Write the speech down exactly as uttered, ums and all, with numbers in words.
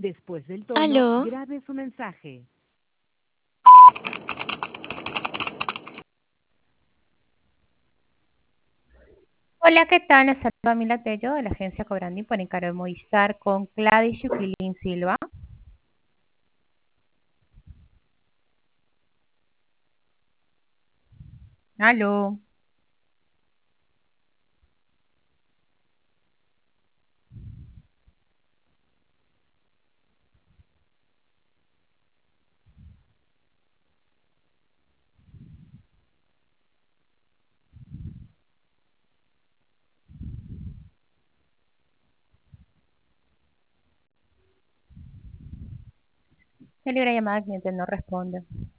Después del tono, Aló. grabe su mensaje. Hola, ¿qué tal? Les saluda Mila Tello de la agencia Cobrandi por encargo de Movistar con Gladys Yuquilín Silva. Aló. El libre llamada al cliente no responde.